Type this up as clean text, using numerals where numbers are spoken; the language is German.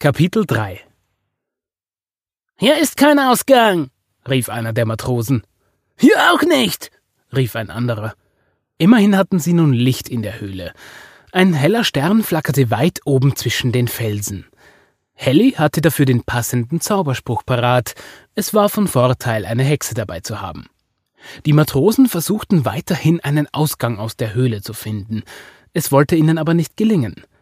Kapitel 3 »Hier ist kein Ausgang«, rief einer der Matrosen. »Hier auch nicht«, rief ein anderer. Immerhin hatten sie nun Licht in der Höhle. Ein heller Stern flackerte weit oben zwischen den Felsen. Helly hatte dafür den passenden Zauberspruch parat. Es war von Vorteil, eine Hexe dabei zu haben. Die Matrosen versuchten weiterhin einen Ausgang aus der Höhle zu finden. Es wollte ihnen aber nicht gelingen.